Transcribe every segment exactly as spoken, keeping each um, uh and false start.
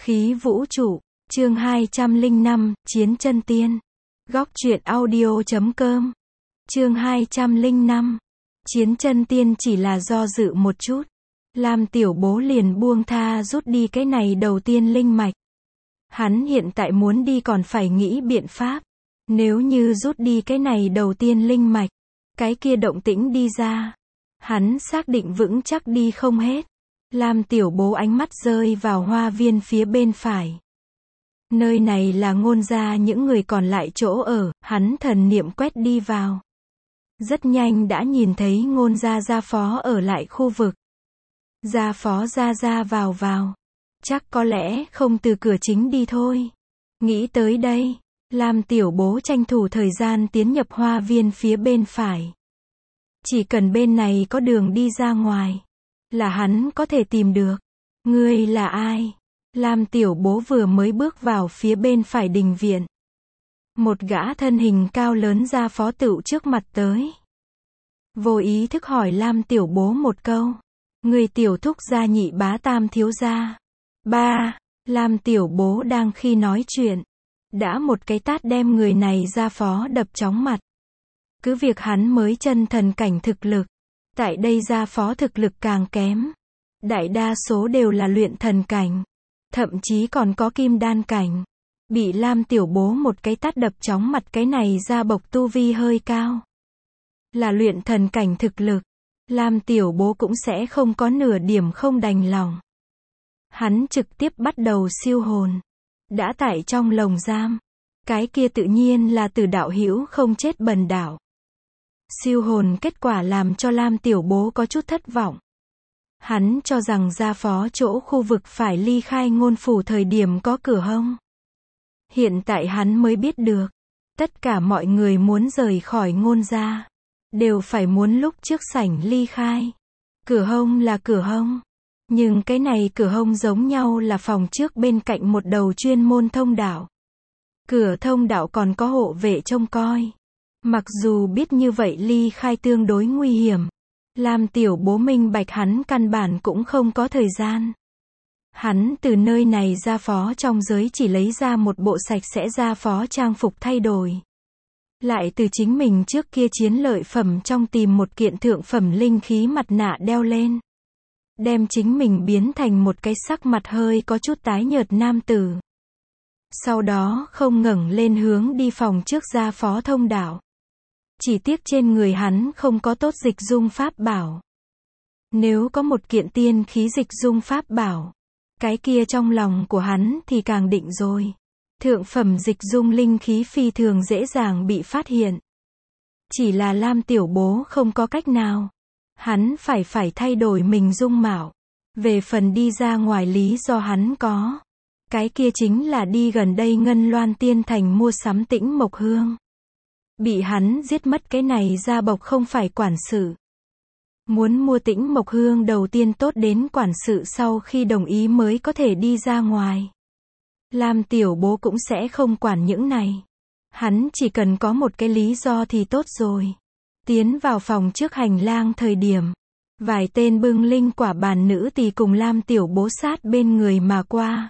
Khí vũ trụ, chương hai trăm lẻ năm, Chiến chân tiên. Góc truyện audio chấm com. Chương hai trăm lẻ năm. Chiến chân tiên chỉ là do dự một chút. Lam tiểu bố liền buông tha rút đi cái này đầu tiên linh mạch. Hắn hiện tại muốn đi còn phải nghĩ biện pháp. Nếu như rút đi cái này đầu tiên linh mạch, cái kia động tĩnh đi ra, hắn xác định vững chắc đi không hết. Lam tiểu bố ánh mắt rơi vào hoa viên phía bên phải. Nơi này là Ngôn gia những người còn lại chỗ ở, hắn thần niệm quét đi vào. Rất nhanh đã nhìn thấy Ngôn gia gia phó ở lại khu vực. Gia phó ra ra vào vào. Chắc có lẽ không từ cửa chính đi thôi. Nghĩ tới đây, Lam tiểu bố tranh thủ thời gian tiến nhập hoa viên phía bên phải. Chỉ cần bên này có đường đi ra ngoài, là hắn có thể tìm được. Ngươi là ai? Lam tiểu bố vừa mới bước vào phía bên phải đình viện. Một gã thân hình cao lớn gia phó tựu trước mặt tới. Vô ý thức hỏi Lam tiểu bố một câu. Người tiểu thúc gia nhị bá tam thiếu gia. Ba, Lam tiểu bố đang khi nói chuyện. Đã một cái tát đem người này gia phó đập chóng mặt. Cứ việc hắn mới chân thần cảnh thực lực. Tại đây gia phó thực lực càng kém. Đại đa số đều là luyện thần cảnh. Thậm chí còn có kim đan cảnh. Bị Lam tiểu bố một cái tát đập chóng mặt, cái này gia bộc tu vi hơi cao. Là luyện thần cảnh thực lực. Lam tiểu bố cũng sẽ không có nửa điểm không đành lòng. Hắn trực tiếp bắt đầu siêu hồn. Đã tại trong lồng giam. Cái kia tự nhiên là Tử đạo hữu không chết bần đạo. Siêu hồn kết quả làm cho Lam tiểu bố có chút thất vọng. Hắn cho rằng gia phó chỗ khu vực phải ly khai Ngôn phủ thời điểm có cửa hông. Hiện tại hắn mới biết được. Tất cả mọi người muốn rời khỏi Ngôn gia, đều phải muốn lúc trước sảnh ly khai. Cửa hông là cửa hông. Nhưng cái này cửa hông giống nhau là phòng trước bên cạnh một đầu chuyên môn thông đạo. Cửa thông đạo còn có hộ vệ trông coi. Mặc dù biết như vậy ly khai tương đối nguy hiểm. Lam tiểu bố minh bạch hắn căn bản cũng không có thời gian. Hắn từ nơi này gia phó trong giới chỉ lấy ra một bộ sạch sẽ gia phó trang phục thay đổi. Lại từ chính mình trước kia chiến lợi phẩm trong tìm một kiện thượng phẩm linh khí mặt nạ đeo lên. Đem chính mình biến thành một cái sắc mặt hơi có chút tái nhợt nam tử. Sau đó không ngẩng lên hướng đi phòng trước gia phó thông đạo. Chỉ tiếc trên người hắn không có tốt dịch dung pháp bảo. Nếu có một kiện tiên khí dịch dung pháp bảo, cái kia trong lòng của hắn thì càng định rồi. Thượng phẩm dịch dung linh khí phi thường dễ dàng bị phát hiện. Chỉ là Lam tiểu bố không có cách nào. Hắn phải phải thay đổi mình dung mạo. Về phần đi ra ngoài lý do hắn có. Cái kia chính là đi gần đây Ngân Loan Tiên Thành mua sắm Tĩnh Mộc Hương. Bị hắn giết mất cái này gia bộc không phải quản sự. Muốn mua Tĩnh Mộc Hương đầu tiên tốt đến quản sự sau khi đồng ý mới có thể đi ra ngoài. Lam tiểu bố cũng sẽ không quản những này. Hắn chỉ cần có một cái lý do thì tốt rồi. Tiến vào phòng trước hành lang thời điểm, vài tên bưng linh quả bàn nữ tỳ cùng Lam tiểu bố sát bên người mà qua.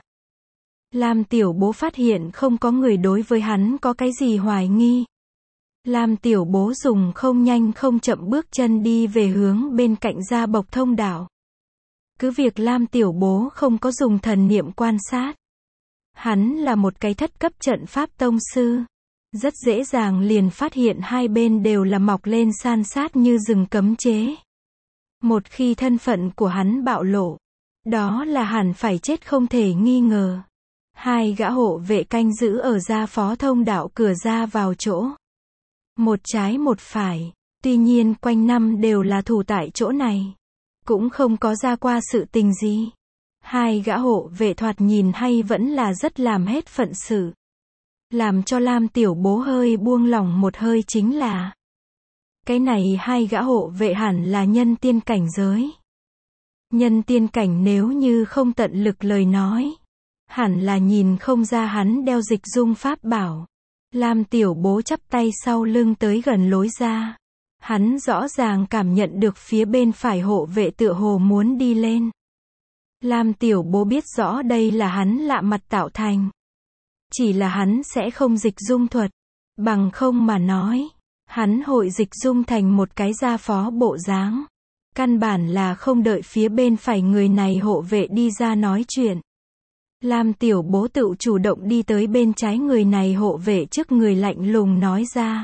Lam tiểu bố phát hiện không có người đối với hắn có cái gì hoài nghi. Lam tiểu bố dùng không nhanh không chậm bước chân đi về hướng bên cạnh gia bộc thông đạo. Cứ việc Lam tiểu bố không có dùng thần niệm quan sát. Hắn là một cái thất cấp trận pháp tông sư. Rất dễ dàng liền phát hiện hai bên đều là mọc lên san sát như rừng cấm chế. Một khi thân phận của hắn bạo lộ, đó là hẳn phải chết không thể nghi ngờ. Hai gã hộ vệ canh giữ ở gia phó thông đạo cửa ra vào chỗ. Một trái một phải, tuy nhiên quanh năm đều là thủ tại chỗ này. Cũng không có ra qua sự tình gì. Hai gã hộ vệ thoạt nhìn hay vẫn là rất làm hết phận sự. Làm cho Lam tiểu bố hơi buông lỏng một hơi chính là. Cái này hai gã hộ vệ hẳn là nhân tiên cảnh giới. Nhân tiên cảnh nếu như không tận lực lời nói. Hẳn là nhìn không ra hắn đeo dịch dung pháp bảo. Lam tiểu bố chắp tay sau lưng tới gần lối ra. Hắn rõ ràng cảm nhận được phía bên phải hộ vệ tựa hồ muốn đi lên. Lam Tiểu Bố biết rõ đây là hắn lạ mặt tạo thành. Chỉ là hắn sẽ không dịch dung thuật. Bằng không mà nói, hắn hội dịch dung thành một cái gia phó bộ dáng. Căn bản là không đợi phía bên phải người này hộ vệ đi ra nói chuyện. Lam Tiểu Bố tự chủ động đi tới bên trái người này hộ vệ trước người lạnh lùng nói ra.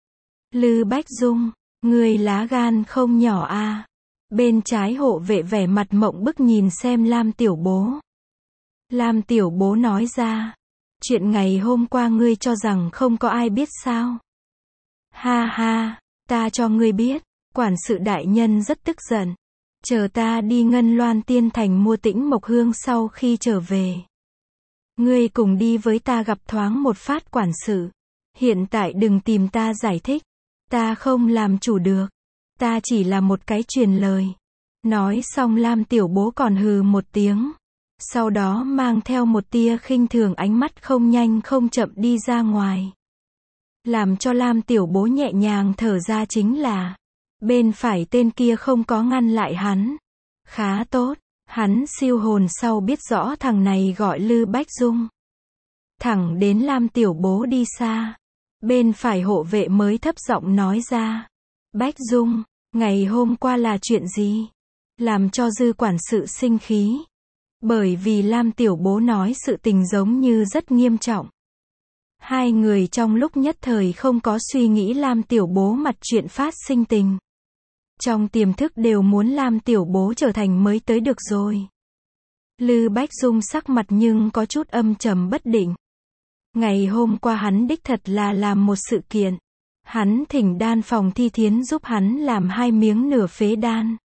Lư Bách Dung, người lá gan không nhỏ a. À. Bên trái hộ vệ vẻ mặt mộng bức nhìn xem Lam Tiểu Bố. Lam Tiểu Bố nói ra. Chuyện ngày hôm qua ngươi cho rằng không có ai biết sao? Ha ha, ta cho ngươi biết, quản sự đại nhân rất tức giận. Chờ ta đi Ngân Loan Tiên Thành mua Tĩnh Mộc Hương sau khi trở về. Ngươi cùng đi với ta gặp thoáng một phát quản sự. Hiện tại đừng tìm ta giải thích. Ta không làm chủ được. Ta chỉ là một cái truyền lời. Nói xong Lam Tiểu Bố còn hừ một tiếng. Sau đó mang theo một tia khinh thường ánh mắt không nhanh không chậm đi ra ngoài. Làm cho Lam Tiểu Bố nhẹ nhàng thở ra chính là, bên phải tên kia không có ngăn lại hắn. Khá tốt, hắn siêu hồn sau biết rõ thằng này gọi Lư Bách Dung. Thẳng đến Lam Tiểu Bố đi xa. Bên phải hộ vệ mới thấp giọng nói ra. Bách Dung, ngày hôm qua là chuyện gì? Làm cho dư quản sự sinh khí. Bởi vì Lam Tiểu Bố nói sự tình giống như rất nghiêm trọng. Hai người trong lúc nhất thời không có suy nghĩ Lam Tiểu Bố mặt chuyện phát sinh tình. Trong tiềm thức đều muốn Lam Tiểu Bố trở thành mới tới được rồi. Lư Bách Dung sắc mặt nhưng có chút âm trầm bất định. Ngày hôm qua hắn đích thật là làm một sự kiện. Hắn thỉnh đan phòng Thi Thiến giúp hắn làm hai miếng nửa phế đan.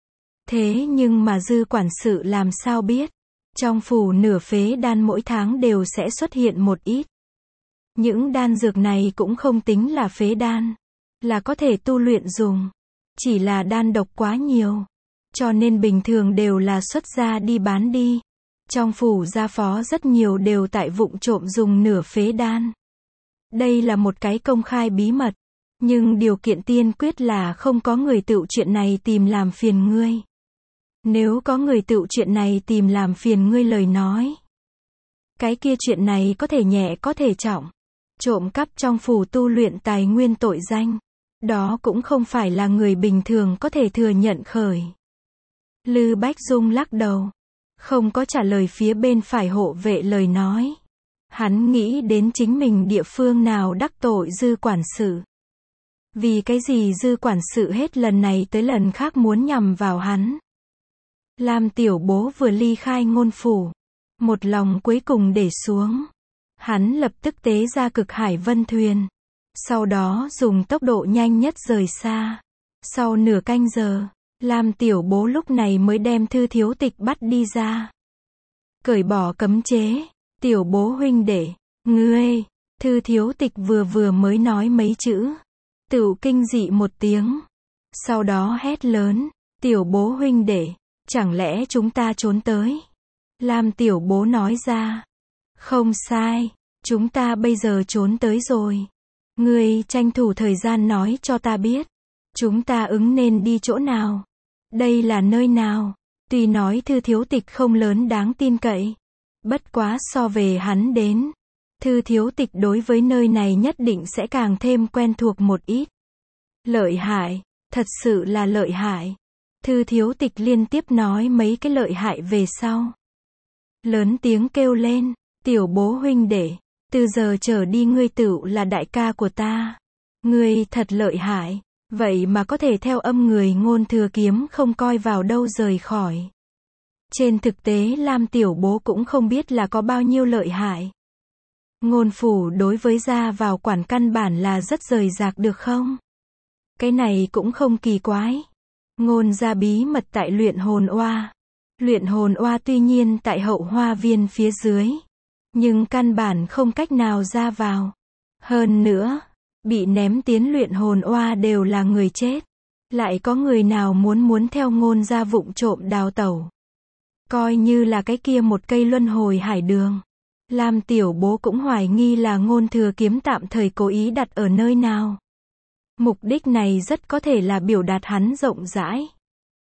Thế nhưng mà dư quản sự làm sao biết, trong phủ nửa phế đan mỗi tháng đều sẽ xuất hiện một ít. Những đan dược này cũng không tính là phế đan, là có thể tu luyện dùng. Chỉ là đan độc quá nhiều, cho nên bình thường đều là xuất ra đi bán đi. Trong phủ gia phó rất nhiều đều tại vụng trộm dùng nửa phế đan. Đây là một cái công khai bí mật, nhưng điều kiện tiên quyết là không có người tự chuyện này tìm làm phiền ngươi. Nếu có người tự chuyện này tìm làm phiền ngươi lời nói, cái kia chuyện này có thể nhẹ có thể trọng. Trộm cắp trong phủ tu luyện tài nguyên tội danh, đó cũng không phải là người bình thường có thể thừa nhận khởi. Lư Bách Dung lắc đầu, không có trả lời phía bên phải hộ vệ lời nói. Hắn nghĩ đến chính mình địa phương nào đắc tội dư quản sự. Vì cái gì dư quản sự hết lần này tới lần khác muốn nhằm vào hắn. Lam Tiểu Bố vừa ly khai ngôn phủ, một lòng cuối cùng để xuống. Hắn lập tức tế ra cực hải vân thuyền. Sau đó dùng tốc độ nhanh nhất rời xa. Sau nửa canh giờ, Lam Tiểu Bố lúc này mới đem Thư Thiếu Tịch bắt đi ra. Cởi bỏ cấm chế. Tiểu Bố huynh đệ, ngươi, Thư Thiếu Tịch vừa vừa mới nói mấy chữ. Tựu kinh dị một tiếng. Sau đó hét lớn, Tiểu Bố huynh đệ, chẳng lẽ chúng ta trốn tới? Lam Tiểu Bố nói ra. Không sai, chúng ta bây giờ trốn tới rồi. Ngươi tranh thủ thời gian nói cho ta biết. Chúng ta ứng nên đi chỗ nào? Đây là nơi nào? Tuy nói Thư Thiếu Tịch không lớn đáng tin cậy. Bất quá so về hắn đến. Thư Thiếu Tịch đối với nơi này nhất định sẽ càng thêm quen thuộc một ít. Lợi hại, thật sự là lợi hại. Thư Thiếu Tịch liên tiếp nói mấy cái lợi hại về sau. Lớn tiếng kêu lên, Tiểu Bố huynh đệ, từ giờ trở đi ngươi tựu là đại ca của ta. Ngươi thật lợi hại, vậy mà có thể theo âm người Ngôn Thừa Kiếm không coi vào đâu rời khỏi. Trên thực tế Lam Tiểu Bố cũng không biết là có bao nhiêu lợi hại. Ngôn phủ đối với ra vào quản căn bản là rất rời rạc được không? Cái này cũng không kỳ quái. Ngôn ra bí mật tại luyện hồn oa. Luyện hồn oa tuy nhiên tại hậu hoa viên phía dưới, nhưng căn bản không cách nào ra vào. Hơn nữa, bị ném tiến luyện hồn oa đều là người chết. Lại có người nào muốn muốn theo Ngôn ra vụng trộm đào tẩu. Coi như là cái kia một cây luân hồi hải đường. Lam Tiểu Bố cũng hoài nghi là Ngôn Thừa Kiếm tạm thời cố ý đặt ở nơi nào. Mục đích này rất có thể là biểu đạt hắn rộng rãi.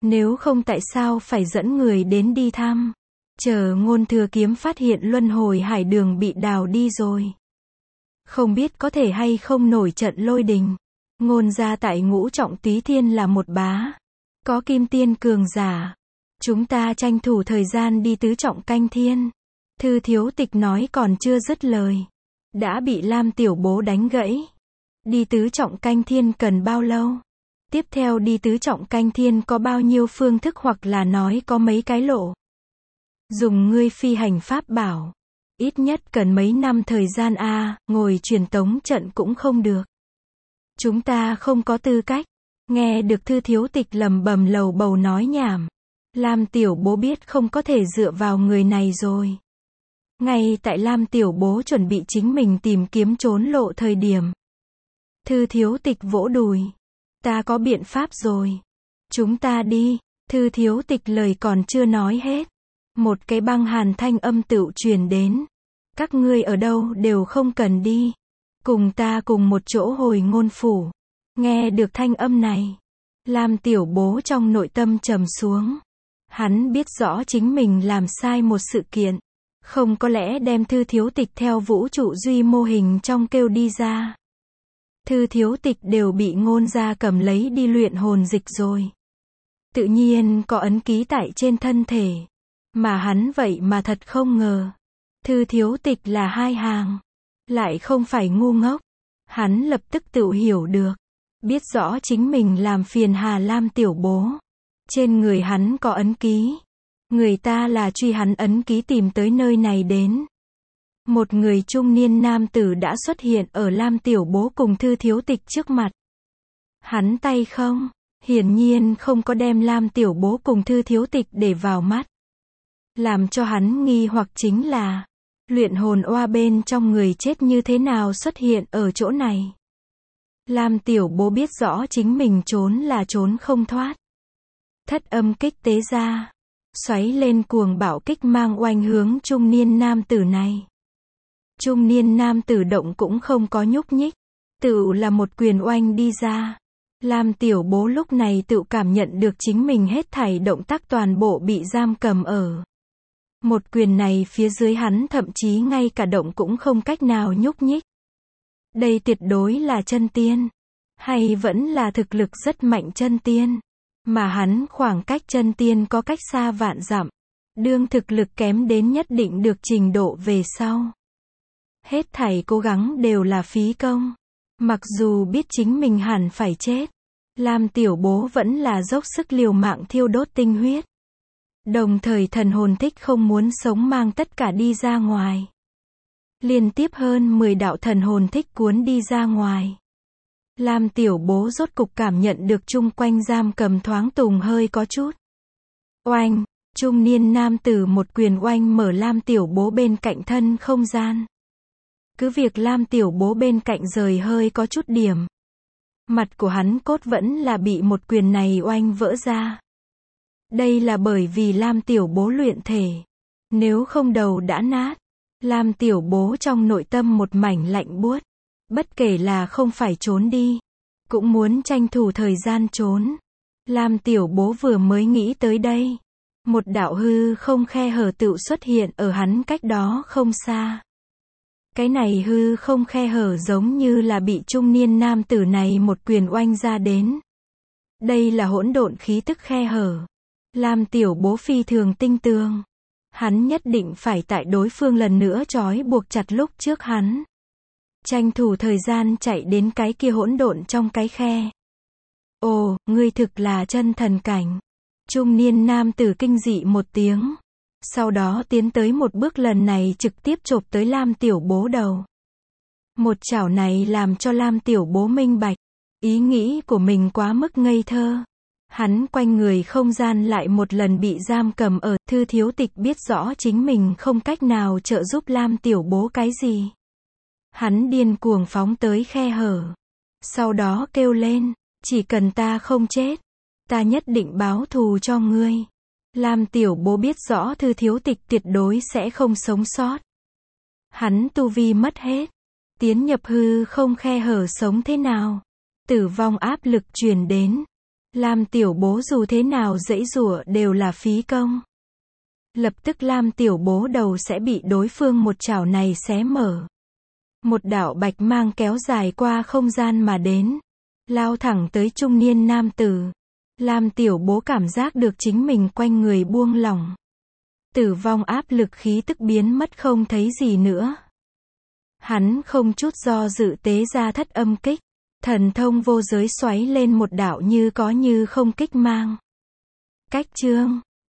Nếu không tại sao phải dẫn người đến đi thăm? Chờ Ngôn Thừa Kiếm phát hiện luân hồi hải đường bị đào đi rồi. Không biết có thể hay không nổi trận lôi đình. Ngôn gia tại Ngũ Trọng Túy Thiên là một bá. Có kim tiên cường giả. Chúng ta tranh thủ thời gian đi tứ trọng canh thiên. Thư Thiếu Tịch nói còn chưa dứt lời. Đã bị Lam Tiểu Bố đánh gãy. Đi tứ trọng canh thiên cần bao lâu? Tiếp theo đi tứ trọng canh thiên có bao nhiêu phương thức hoặc là nói có mấy cái lộ? Dùng ngươi phi hành pháp bảo. Ít nhất cần mấy năm thời gian a à, ngồi truyền tống trận cũng không được. Chúng ta không có tư cách. Nghe được Thư Thiếu Tịch lầm bầm lầu bầu nói nhảm. Lam Tiểu Bố biết không có thể dựa vào người này rồi. Ngay tại Lam Tiểu Bố chuẩn bị chính mình tìm kiếm trốn lộ thời điểm. Thư Thiếu Tịch vỗ đùi. Ta có biện pháp rồi. Chúng ta đi. Thư Thiếu Tịch lời còn chưa nói hết. Một cái băng hàn thanh âm tựu truyền đến. Các ngươi ở đâu đều không cần đi. Cùng ta cùng một chỗ hồi Ngôn phủ. Nghe được thanh âm này. Lam Tiểu Bố trong nội tâm trầm xuống. Hắn biết rõ chính mình làm sai một sự kiện. Không có lẽ đem Thư Thiếu Tịch theo vũ trụ duy mô hình trong kêu đi ra. Thư Thiếu Tịch đều bị Ngôn gia cầm lấy đi luyện hồn dịch rồi. Tự nhiên có ấn ký tại trên thân thể. Mà hắn vậy mà thật không ngờ. Thư Thiếu Tịch là hai hàng. Lại không phải ngu ngốc. Hắn lập tức tự hiểu được. Biết rõ chính mình làm phiền Hà Lam Tiểu Bố. Trên người hắn có ấn ký. Người ta là truy hắn ấn ký tìm tới nơi này đến. Một người trung niên nam tử đã xuất hiện ở Lam Tiểu Bố cùng Thư Thiếu Tịch trước mặt. Hắn tay không, hiển nhiên không có đem Lam Tiểu Bố cùng Thư Thiếu Tịch để vào mắt. Làm cho hắn nghi hoặc chính là, luyện hồn oa bên trong người chết như thế nào xuất hiện ở chỗ này. Lam Tiểu Bố biết rõ chính mình trốn là trốn không thoát. Thất âm kích tế ra, xoáy lên cuồng bạo kích mang oanh hướng trung niên nam tử này. Trung niên nam tử động cũng không có nhúc nhích, tự là một quyền oanh đi ra. Lam Tiểu Bố lúc này tự cảm nhận được chính mình hết thảy động tác toàn bộ bị giam cầm ở. Một quyền này phía dưới hắn thậm chí ngay cả động cũng không cách nào nhúc nhích. Đây tuyệt đối là chân tiên, hay vẫn là thực lực rất mạnh chân tiên, mà hắn khoảng cách chân tiên có cách xa vạn dặm, đương thực lực kém đến nhất định được trình độ về sau. Hết thảy cố gắng đều là phí công. Mặc dù biết chính mình hẳn phải chết, Lam Tiểu Bố vẫn là dốc sức liều mạng thiêu đốt tinh huyết. Đồng thời thần hồn thích không muốn sống mang tất cả đi ra ngoài. Liên tiếp hơn mười đạo thần hồn thích cuốn đi ra ngoài. Lam Tiểu Bố rốt cục cảm nhận được chung quanh giam cầm thoáng tùng hơi có chút. Oanh, trung niên nam tử một quyền oanh mở Lam Tiểu Bố bên cạnh thân không gian. Cứ việc Lam Tiểu Bố bên cạnh rời hơi có chút điểm. Mặt của hắn cốt vẫn là bị một quyền này oanh vỡ ra. Đây là bởi vì Lam Tiểu Bố luyện thể. Nếu không đầu đã nát. Lam Tiểu Bố trong nội tâm một mảnh lạnh buốt. Bất kể là không phải trốn đi, cũng muốn tranh thủ thời gian trốn. Lam Tiểu Bố vừa mới nghĩ tới đây. Một đạo hư không khe hở tự xuất hiện ở hắn cách đó không xa. Cái này hư không khe hở giống như là bị trung niên nam tử này một quyền oanh ra đến. Đây là hỗn độn khí tức khe hở. Lam Tiểu Bố phi thường tinh tường. Hắn nhất định phải tại đối phương lần nữa trói buộc chặt lúc trước hắn. Tranh thủ thời gian chạy đến cái kia hỗn độn trong cái khe. Ồ, ngươi thực là chân thần cảnh. Trung niên nam tử kinh dị một tiếng. Sau đó tiến tới một bước lần này trực tiếp chộp tới Lam Tiểu Bố đầu. Một chảo này làm cho Lam Tiểu Bố minh bạch. Ý nghĩ của mình quá mức ngây thơ. Hắn quanh người không gian lại một lần bị giam cầm ở. Thư Thiếu Tịch biết rõ chính mình không cách nào trợ giúp Lam Tiểu Bố cái gì. Hắn điên cuồng phóng tới khe hở. Sau đó kêu lên, chỉ cần ta không chết, ta nhất định báo thù cho ngươi. Lam Tiểu Bố biết rõ Thư Thiếu Tịch tuyệt đối sẽ không sống sót. Hắn tu vi mất hết. Tiến nhập hư không khe hở sống thế nào? Tử vong áp lực truyền đến. Lam Tiểu Bố dù thế nào giãy giụa đều là phí công. Lập tức Lam Tiểu Bố đầu sẽ bị đối phương một chảo này xé mở. Một đạo bạch mang kéo dài qua không gian mà đến, lao thẳng tới trung niên nam tử. Lam Tiểu Bố cảm giác được chính mình quanh người buông lỏng. Tử vong áp lực khí tức biến mất không thấy gì nữa. Hắn không chút do dự tế ra thất âm kích. Thần thông vô giới xoáy lên một đạo như có như không kích mang. Cách chương